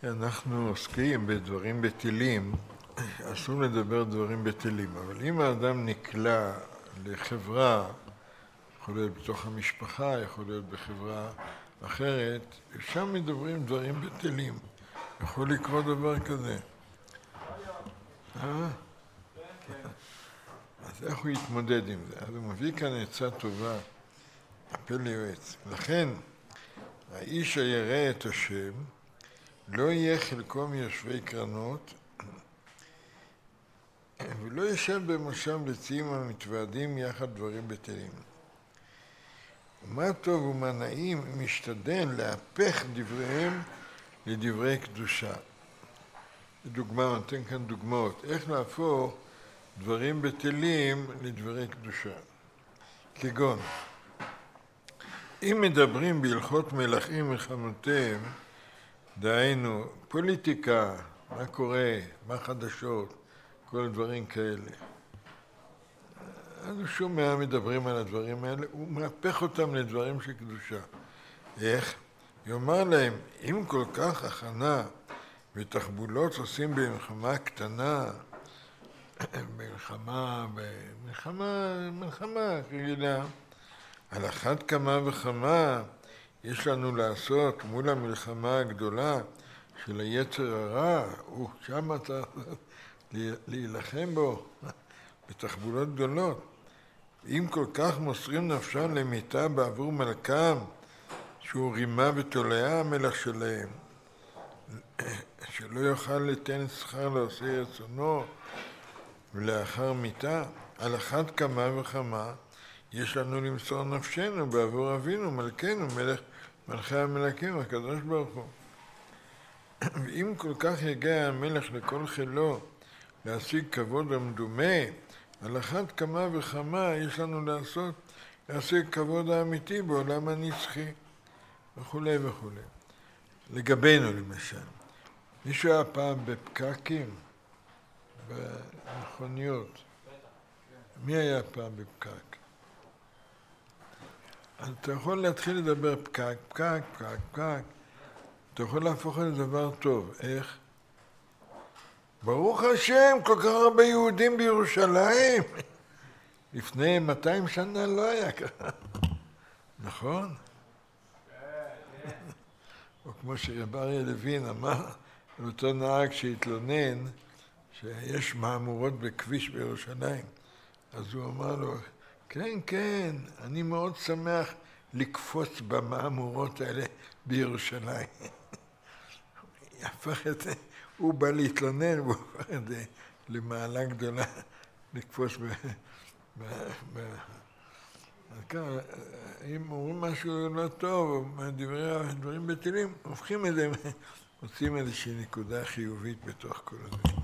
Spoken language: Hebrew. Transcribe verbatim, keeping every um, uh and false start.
אנחנו עוסקים בדברים בטלים, אסור לדבר דברים בטלים, אבל אם האדם נקלע לחברה, יכול להיות בתוך המשפחה, יכול להיות בחברה אחרת, שם מדברים דברים בטלים. יכול לקרות דבר כזה. אה? אז איך הוא יתמודד עם זה? אז הוא מביא כאן עצה טובה, הפה ליועץ. לכן, האיש הירא את השם, לא יהיה חלקו מיושבי קרנות, ולא ישב במושב לצים המתוועדים יחד דברים בטלים. ומה טוב ומה נעים משתדל להפך דבריהם לדברי קדושה. דוגמה, נותן כאן דוגמאות, איך להפוך דברים בטלים לדברי קדושה. כגון, אם מדברים בהלכות מלכים וחמותיהם, דהיינו, פוליטיקה, מה קורה, מה חדשות, כל הדברים כאלה. אז הוא שומע, מדברים על הדברים האלה, הוא מהפך אותם לדברים של קדושה. איך? יאמר להם, אם כל כך הכנה ותחבולות עושים במלחמה קטנה, מלחמה, מלחמה, מלחמה, רגילה, על אחת כמה וכמה, יש לנו לעשות מול המלחמה הגדולה של היצר הרע, שם אתה להילחם בו בתחבולות גדולות. אם כל כך מוסרים נפשם למיתה בעבור מלכם, שהוא רימה ותולעה המלך שלהם, שלא יוכל לתן שכר לעושי רצונו ולאחר מיתה, על אחת כמה וכמה, יש לנו למסור נפשנו בעבור אבינו, מלכנו, מלך, מלכי המלכים, הקדוש ברוך הוא. ואם כל כך יגיע המלך לכל חילו להשיג כבוד המדומה, על אחת כמה וכמה יש לנו לעשות, להשיג כבוד האמיתי בעולם הנצחי, וכו' וכו'. לגבינו למשל, מישהו היה פעם בפקקים, במכוניות. מי היה פעם בפקק? אז אתה יכול להתחיל לדבר פקק, פקק, פקק, פקק. אתה יכול להפוך את זה דבר טוב. איך? ברוך השם, כל כך הרבה יהודים בירושלים. לפני מאתיים שנה לא היה ככה. נכון? או כמו שרב אריה לוין אמר, אותו נהג שהתלונן, שיש מהמורות בכביש בירושלים. אז הוא אמר לו, כן, כן, אני מאוד שמח לקפוץ במהמורות האלה בירושלים. הפך את זה, הוא בא להתלונן, והוא הפך את זה למעלה גדולה, לקפוץ ב... ב... ב... אם אומרים משהו לא טוב, דברים בטלים, הופכים את זה, מוצאים איזושהי נקודה חיובית בתוך כל הזה.